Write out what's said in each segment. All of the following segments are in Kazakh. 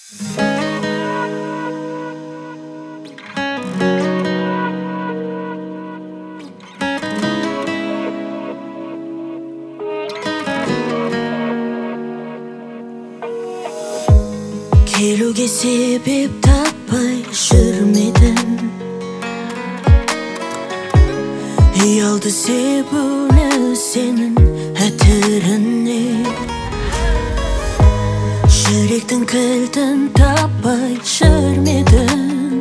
Kelуге себеп таппай жүрмедім. Ұялды себулі сенің әтіріне. Жүректің кілтін таппай жүрмедім.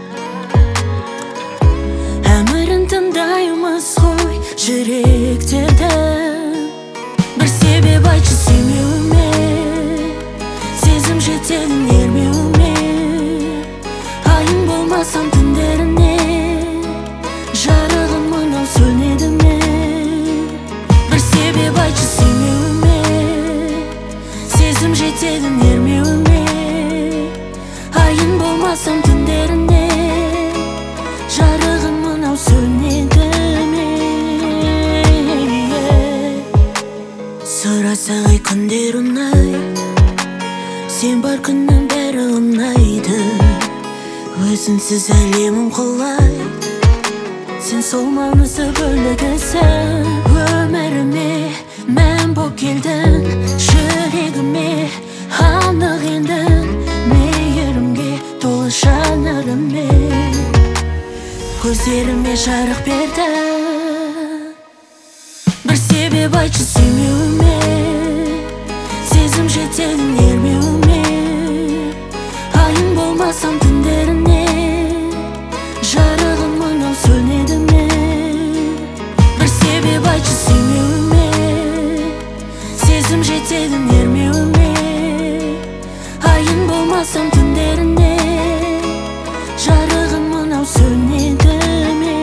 Әмірін тыңдаймыз ғой жүректердің. Бір себеп айтшы сүймеуіме, сезім жетегін ермеуіме. Айың болмасам түндеріне, жарығым мынау сөнеді ме? Бір себеп айтшы сүймеуіме, сезім жетегін ермеуіме. Айың болмасам түндеріне, жарығым мынау сөнеді ме? Сұрасақ ай күндер ұнайды, сен бар күннің бәрі ұнайды. Өзіңсіз әлемім құлайды, сен сол маңызды бөлігісің. Өміріме мән боп келдің, жүрегіме анық ендің. Мейірімге толы жанарымен көздеріме жарық бердің. Бір себеп айтшы сүймеуіме, сезім жетегін ермеуіме. Айың болмасам түндеріне, жарығым мынау сөнеді ме? Бір себеп айтшы сүймеуіме, сезім жетегін ермеуіме. Айың болмасам түндеріне, жарығым мынау сөнеді ме?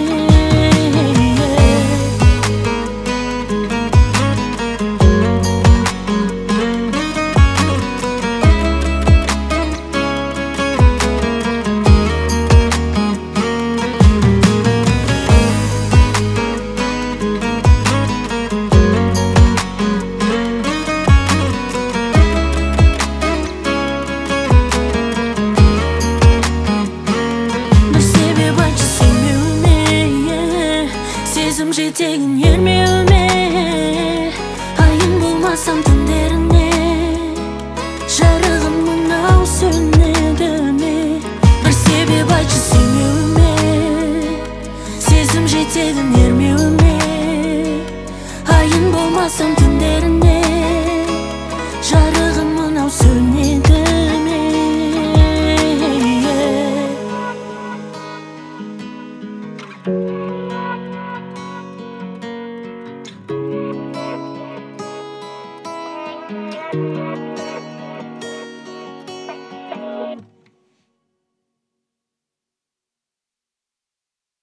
Сезім жетегін ермеуіме. Айың болмасам түндеріне, жарығым мынау сөнеді ме? Бір себеп айтшы сүймеуіме, сезім жетегін ермеуіме. Айың болмасам түндеріне, жарығым мынау сөнеді ме?